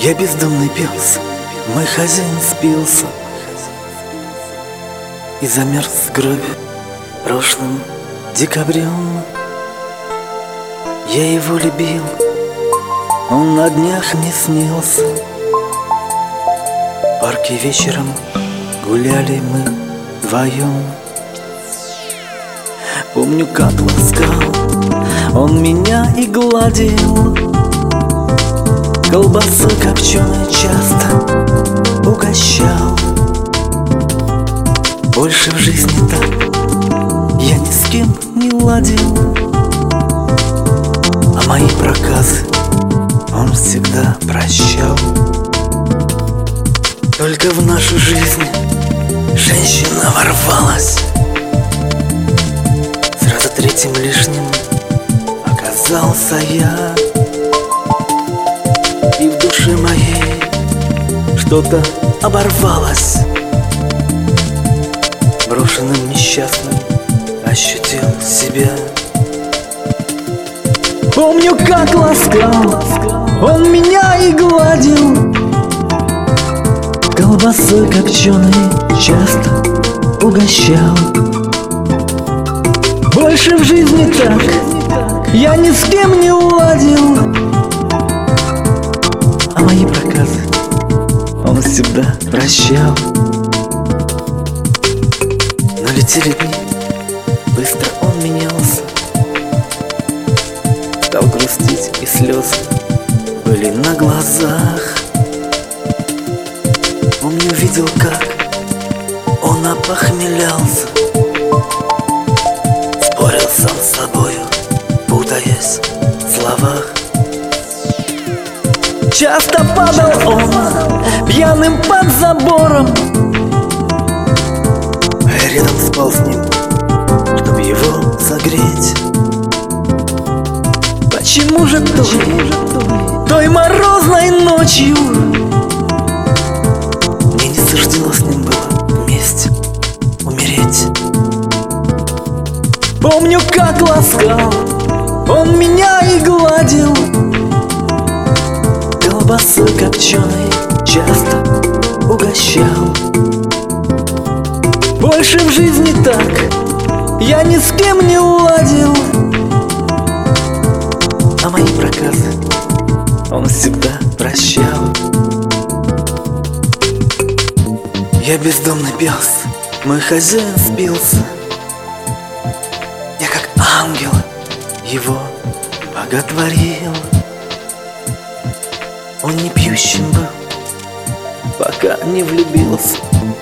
Я бездомный пес, мой хозяин спился и замерз в гробе прошлым декабрем. Я его любил, он на днях мне снился. В парке вечером гуляли мы вдвоем. Помню, как ласкал он меня и гладил, колбасой копченой часто угощал. Больше в жизни так я ни с кем не ладил, а мои проказы он всегда прощал. Только в нашу жизнь женщина ворвалась, сразу третьим лишним оказался я. И в душе моей что-то оборвалось, брошенным несчастным ощутил себя. Помню, как ласкал он меня и гладил, колбасой копченой часто угощал. Больше в жизни так я ни с кем не ладил, а мои проказы он всегда прощал. Но летели дни, быстро он менялся, стал грустить, и слезы были на глазах. Помню, видел, как он опохмелялся, спорил сам с собою, путаясь в словах. Часто падал он пьяным под забором, а я рядом спал с ним, чтобы его согреть. Почему же той морозной ночью мне не суждено с ним было вместе умереть? Помню, как ласкал он меня и гладил, колбасой копченой часто угощал. Больше в жизни так я ни с кем не ладил, а мои проказы он всегда прощал. Я бездомный пес, мой хозяин спился, я как ангел его боготворил. Он не пьющим был, пока не влюбился.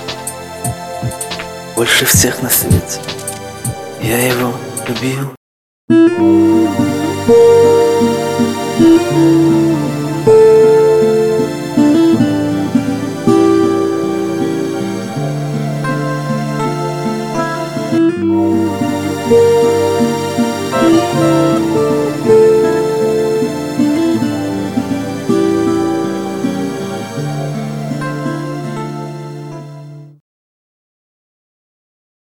Больше всех на свете я его любил.